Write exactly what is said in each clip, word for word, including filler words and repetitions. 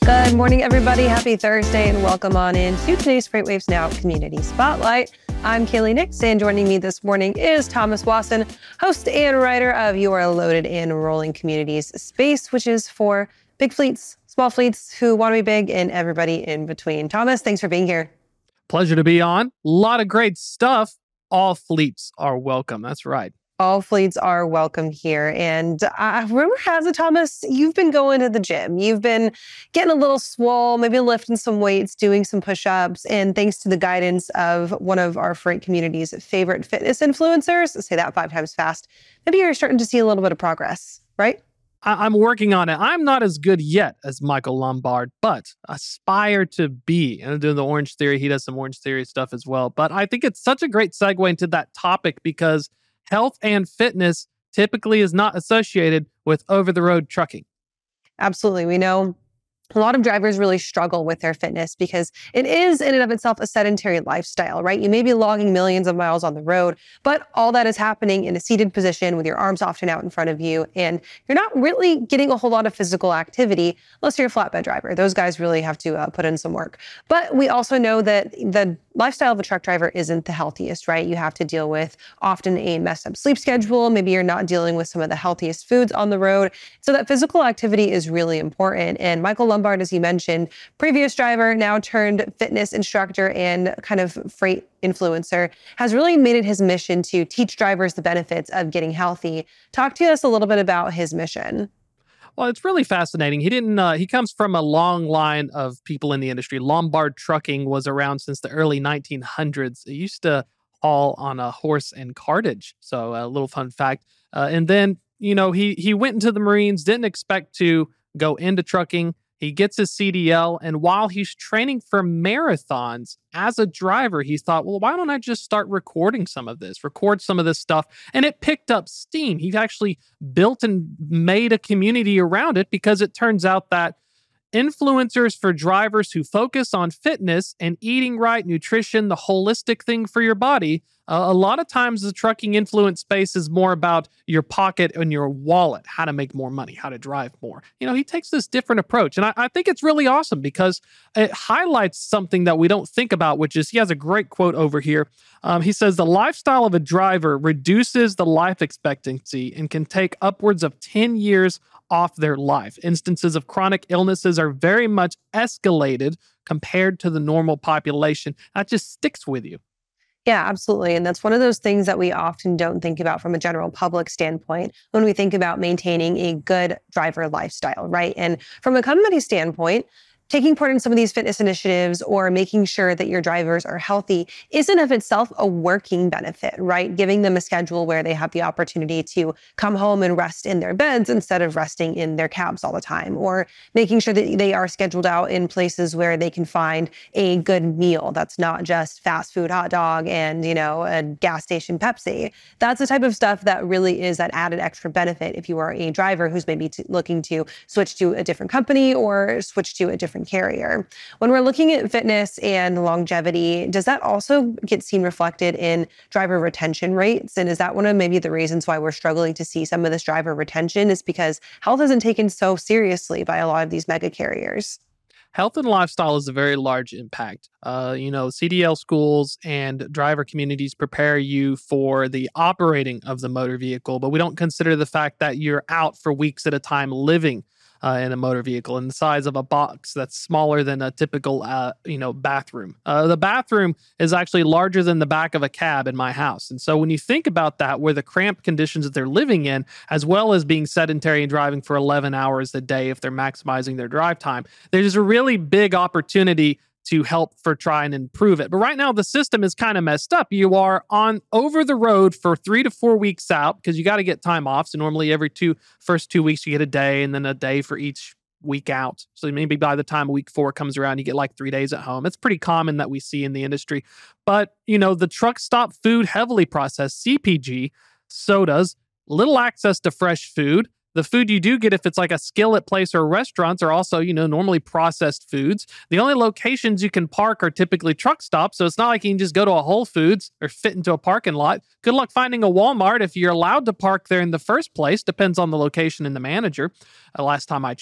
Good morning, everybody. Happy Thursday, and welcome on in to today's FreightWaves Now Community Spotlight. I'm Kaylee Nix, and joining me this morning is Thomas Wasson, host and writer of Your Loaded and Rolling Communities Space, which is for big fleets, small fleets who want to be big, and everybody in between. Thomas, thanks for being here. Pleasure to be on. A lot of great stuff. All fleets are welcome. That's right. All fleets are welcome here. And uh, rumor has it, Thomas, you've been going to the gym. You've been getting a little swole, maybe lifting some weights, doing some push-ups. And thanks to the guidance of one of our Freight community's favorite fitness influencers, say that five times fast, maybe you're starting to see a little bit of progress, right? I- I'm working on it. I'm not as good yet as Michael Lombard, but aspire to be. And I'm doing the Orange Theory. He does some Orange Theory stuff as well. But I think it's such a great segue into that topic because health and fitness typically is not associated with over-the-road trucking. Absolutely. We know a lot of drivers really struggle with their fitness because it is in and of itself a sedentary lifestyle, right? You may be logging millions of miles on the road, but all that is happening in a seated position with your arms often out in front of you. And you're not really getting a whole lot of physical activity unless you're a flatbed driver. Those guys really have to uh, put in some work. But we also know that the lifestyle of a truck driver isn't the healthiest, right? You have to deal with often a messed up sleep schedule. Maybe you're not dealing with some of the healthiest foods on the road. So that physical activity is really important. And Michael Lombard, as you mentioned, previous driver, now turned fitness instructor and kind of freight influencer, has really made it his mission to teach drivers the benefits of getting healthy. Talk to us a little bit about his mission. Well, it's really fascinating. He didn't. Uh, he comes from a long line of people in the industry. Lombard Trucking was around since the early nineteen hundreds. It used to haul on a horse and cartage. So a little fun fact. Uh, and then, you know, he he went into the Marines, didn't expect to go into trucking. He gets his C D L, and while he's training for marathons as a driver, he thought, well, why don't I just start recording some of this, record some of this stuff? And it picked up steam. He actually built and made a community around it because it turns out that influencers for drivers who focus on fitness and eating right, nutrition, the holistic thing for your body, uh, a lot of times the trucking influence space is more about your pocket and your wallet, how to make more money, how to drive more. You know, he takes this different approach. And I, I think it's really awesome because it highlights something that we don't think about, which is he has a great quote over here. Um, he says, the lifestyle of a driver reduces the life expectancy and can take upwards of ten years off their life. Instances of chronic illnesses are very much escalated compared to the normal population. That just sticks with you. Yeah, absolutely. And that's one of those things that we often don't think about from a general public standpoint when we think about maintaining a good driver lifestyle, right? And from a company standpoint, taking part in some of these fitness initiatives or making sure that your drivers are healthy isn't of itself a working benefit, right? Giving them a schedule where they have the opportunity to come home and rest in their beds instead of resting in their cabs all the time, or making sure that they are scheduled out in places where they can find a good meal that's not just fast food hot dog and, you know, a gas station Pepsi. That's the type of stuff that really is that added extra benefit if you are a driver who's maybe t- looking to switch to a different company or switch to a different carrier. When we're looking at fitness and longevity, does that also get seen reflected in driver retention rates? And is that one of maybe the reasons why we're struggling to see some of this driver retention is because health isn't taken so seriously by a lot of these mega carriers? Health and lifestyle is a very large impact. Uh, you know, C D L schools and driver communities prepare you for the operating of the motor vehicle, but we don't consider the fact that you're out for weeks at a time living Uh, in a motor vehicle in the size of a box that's smaller than a typical, uh, you know, bathroom. Uh, the bathroom is actually larger than the back of a cab in my house. And so when you think about that, where the cramped conditions that they're living in, as well as being sedentary and driving for eleven hours a day if they're maximizing their drive time, there's a really big opportunity to help for try and improve it. But right now the system is kind of messed up. You are on over the road for three to four weeks out because you got to get time off. So normally every two first two weeks you get a day and then a day for each week out. So maybe by the time week four comes around, you get like three days at home. It's pretty common that we see in the industry. But, you know, the truck stop food, heavily processed, C P G, sodas, little access to fresh food. The food you do get, if it's like a skillet place or restaurants, are also, you know, normally processed foods. The only locations you can park are typically truck stops. So it's not like you can just go to a Whole Foods or fit into a parking lot. Good luck finding a Walmart if you're allowed to park there in the first place. Depends on the location and the manager. Uh, last time I checked.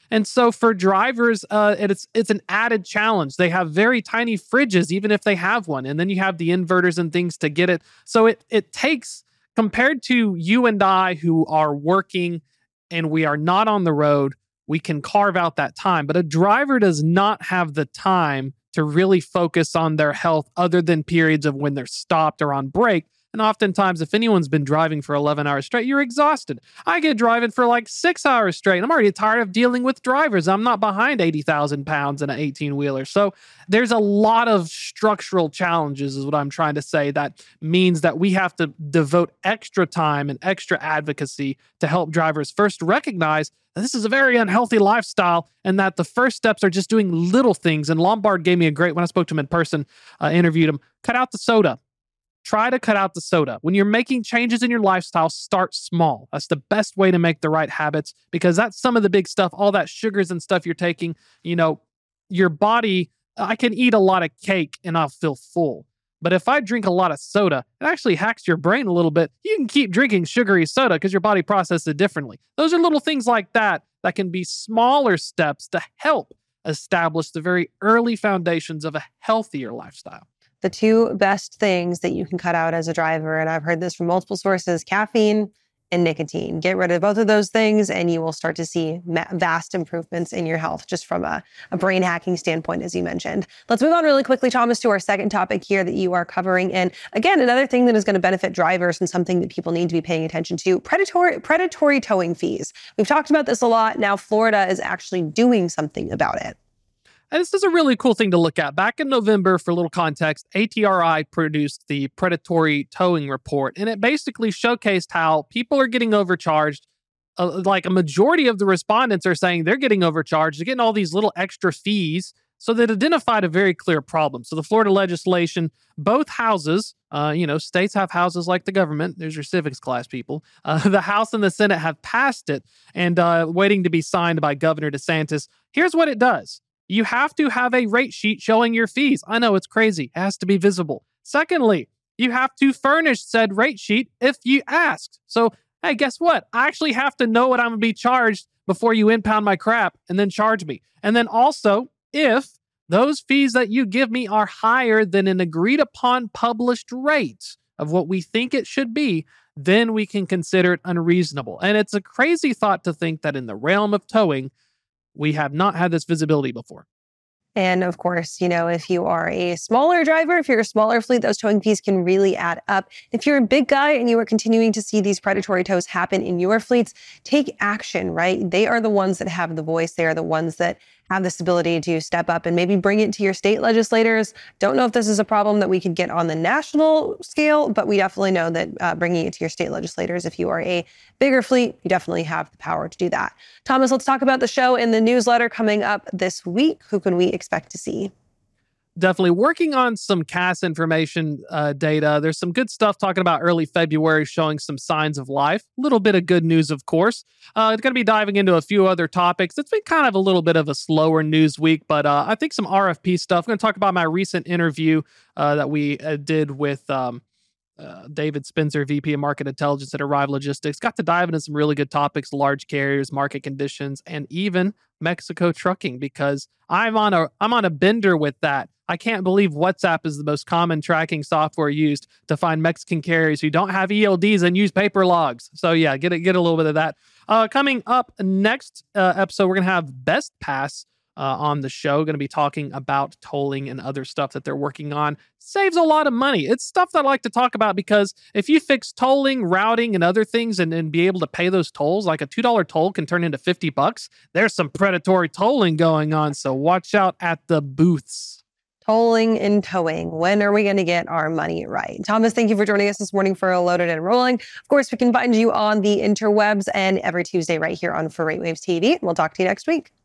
And so for drivers, uh, it's it's an added challenge. They have very tiny fridges, even if they have one. And then you have the inverters and things to get it. So it it takes, compared to you and I who are working and we are not on the road, we can carve out that time. But a driver does not have the time to really focus on their health other than periods of when they're stopped or on break. And oftentimes, if anyone's been driving for eleven hours straight, you're exhausted. I get driving for like six hours straight. I'm already tired of dealing with drivers. I'm not behind eighty thousand pounds in an eighteen-wheeler. So there's a lot of structural challenges is what I'm trying to say. That means that we have to devote extra time and extra advocacy to help drivers first recognize that this is a very unhealthy lifestyle and that the first steps are just doing little things. And Lombard gave me a great, when I spoke to him in person, uh, interviewed him, cut out the soda. Try to cut out the soda. When you're making changes in your lifestyle, start small. That's the best way to make the right habits, because that's some of the big stuff, all that sugars and stuff you're taking. You know, your body, I can eat a lot of cake and I'll feel full. But if I drink a lot of soda, it actually hacks your brain a little bit. You can keep drinking sugary soda because your body processes it differently. Those are little things like that that can be smaller steps to help establish the very early foundations of a healthier lifestyle. The two best things that you can cut out as a driver, and I've heard this from multiple sources, caffeine and nicotine. Get rid of both of those things and you will start to see ma- vast improvements in your health just from a, a brain hacking standpoint, as you mentioned. Let's move on really quickly, Thomas, to our second topic here that you are covering. And again, another thing that is going to benefit drivers and something that people need to be paying attention to, predatory, predatory towing fees. We've talked about this a lot. Now Florida is actually doing something about it. And this is a really cool thing to look at. Back in November, for a little context, A T R I produced the predatory towing report, and it basically showcased how people are getting overcharged. Uh, like a majority of the respondents are saying they're getting overcharged. They're getting all these little extra fees. So that identified a very clear problem. So the Florida legislation, both houses, uh, you know, states have houses like the government. There's your civics class people. Uh, the House and the Senate have passed it and uh, waiting to be signed by Governor DeSantis. Here's what it does. You have to have a rate sheet showing your fees. I know it's crazy. It has to be visible. Secondly, you have to furnish said rate sheet if you asked. So, hey, guess what? I actually have to know what I'm going to be charged before you impound my crap and then charge me. And then also, if those fees that you give me are higher than an agreed upon published rate of what we think it should be, then we can consider it unreasonable. And it's a crazy thought to think that in the realm of towing, we have not had this visibility before. And of course, you know, if you are a smaller driver, if you're a smaller fleet, those towing fees can really add up. If you're a big guy and you are continuing to see these predatory tows happen in your fleets, take action, right? They are the ones that have the voice. They are the ones that have this ability to step up and maybe bring it to your state legislators. Don't know if this is a problem that we could get on the national scale, but we definitely know that uh, bringing it to your state legislators, if you are a bigger fleet, you definitely have the power to do that. Thomas, let's talk about the show and the newsletter coming up this week. Who can we expect to see? Definitely working on some C A S information uh, data. There's some good stuff talking about early February showing some signs of life. A little bit of good news, of course. Uh, it's going to be diving into a few other topics. It's been kind of a little bit of a slower news week, but uh, I think some R F P stuff. I'm going to talk about my recent interview uh, that we uh, did with um, uh, David Spencer, V P of Market Intelligence at Arrive Logistics. Got to dive into some really good topics, large carriers, market conditions, and even Mexico trucking, because I'm on a I'm on a bender with that. I can't believe WhatsApp is the most common tracking software used to find Mexican carriers who don't have E L Ds and use paper logs. So yeah, get a, get a little bit of that. Uh, coming up next uh, episode, we're going to have Best Pass uh, on the show. Going to be talking about tolling and other stuff that they're working on. Saves a lot of money. It's stuff that I like to talk about because if you fix tolling, routing, and other things and, and be able to pay those tolls, like a two dollar toll can turn into fifty bucks. There's some predatory tolling going on. So watch out at the booths. Tolling and towing. When are we going to get our money right? Thomas, thank you for joining us this morning for a Loaded and Rolling. Of course, we can find you on the interwebs and every Tuesday right here on For Rate Waves T V. We'll talk to you next week.